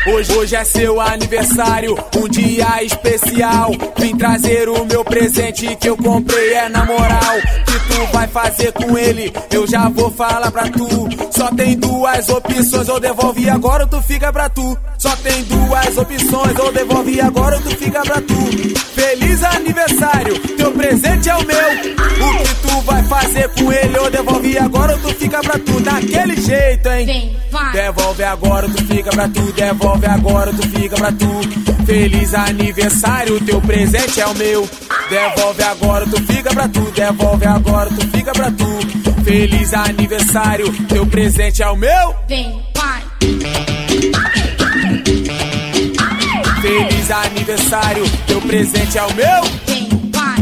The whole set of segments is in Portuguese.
Hoje é seu aniversário, um dia especial. Vim trazer o meu presente que eu comprei, é na moral. Que tu vai fazer com ele, eu já vou falar pra tu. Só tem duas opções, ou devolve agora ou tu fica pra tu. Só tem duas opções, ou devolve agora ou tu fica pra tu. Feliz aniversário, teu presente é o meu. O que tu vai fazer com ele, ou devolve agora ou tu fica pra tu. Daquele jeito, hein? Vem, vai. Devolve agora ou tu fica pra tu. Devolve agora ou tu fica pra tu. Feliz aniversário, teu presente é o meu. Devolve agora ou tu fica pra tu. Devolve agora ou tu fica pra tu. Feliz aniversário, teu presente é o meu. Vem, vai. Feliz aniversário, teu presente é o meu. Vem, vai.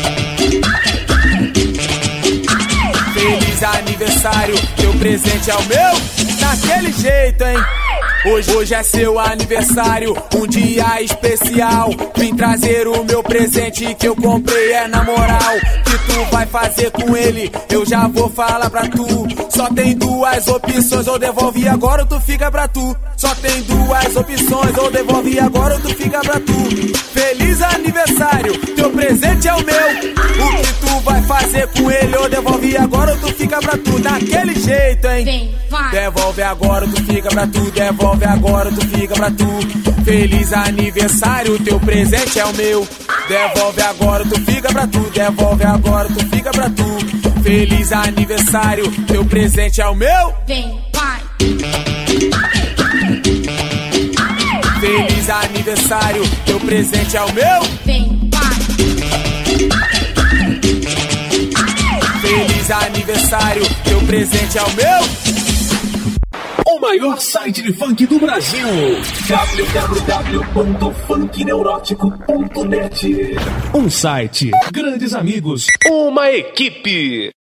Feliz aniversário, teu presente é o meu. Daquele jeito, hein? Hoje é seu aniversário, um dia especial. Vim trazer o meu presente que eu comprei, é na moral. Que tu vai fazer com ele, eu já vou falar pra tu. Só tem duas opções, ou devolve agora ou tu fica pra tu. Só tem duas opções, ou devolve agora ou tu fica pra tu. Feliz aniversário, teu presente é o meu. O que tu vai fazer com ele, ou devolve agora ou tu fica pra tu. Daquele jeito, hein? Vem, vai. Devolve agora ou tu fica pra tu. Devolve agora ou tu fica pra tu. Feliz aniversário, teu presente é o meu. Devolve agora ou tu fica pra tu. Devolve agora ou tu fica pra tu. Feliz aniversário, teu presente é o meu. Vem, vai. Feliz aniversário, teu presente é o meu. Vem, vai. Feliz aniversário, teu presente é o meu. O maior site de funk do Brasil, www.funkneurótico.net. Um site, grandes amigos, uma equipe.